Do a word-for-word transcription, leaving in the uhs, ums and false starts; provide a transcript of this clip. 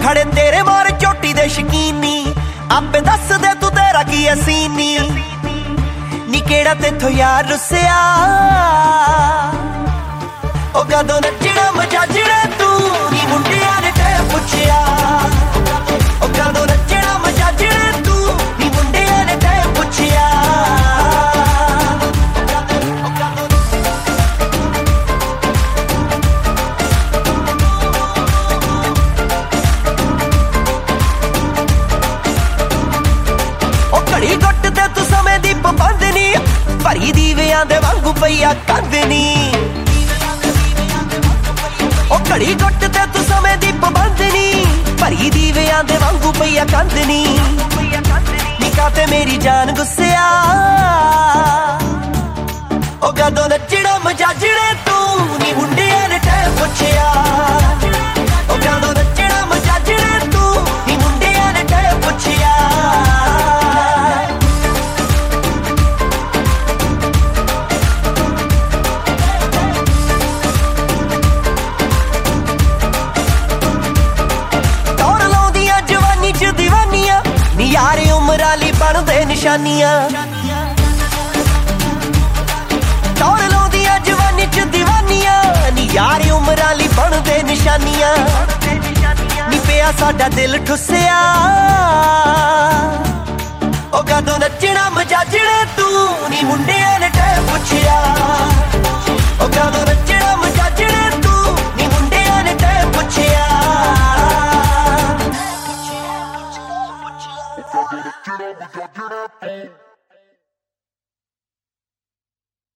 खड़े तेरे मारे चोटी दे शकीनी आपे दस दे तू तेरा की असीनी नी केड़ा तेथों यार रुसिया ओ कदों नचना मजाजड़ा तू नी मुंडियां ने ते पुछया ओ कदों नचना मजाजड़ा तू नी मुंडियां ने ते पुछया ओ घड़ी गुट ते तू समय दी पाबंद नी भरी दीवियां दे वांगू पईया कंद नी ओ घड़ी गुट ते तू समय दी पाबंद नी भरी दीवियां दे वांगू पईया कंद नी निका ते मेरी जान गुस्सिया ओ कदों नचना मजाजड़े तू नी मुंडियां ने ते पुछया ओ कदों नचना मजाजड़े तू नी मुंडियां ने ते पुछया यारे उमर आली बनदे निशानियां टौर लाउंदियां जवानी च दीवानियां नी यारे उमर आली बनदे निशानियां नी पिया साडा दिल ठुसिया ओ कदों नचना मजाजड़े तू नी मुंडियां ने ते पुछया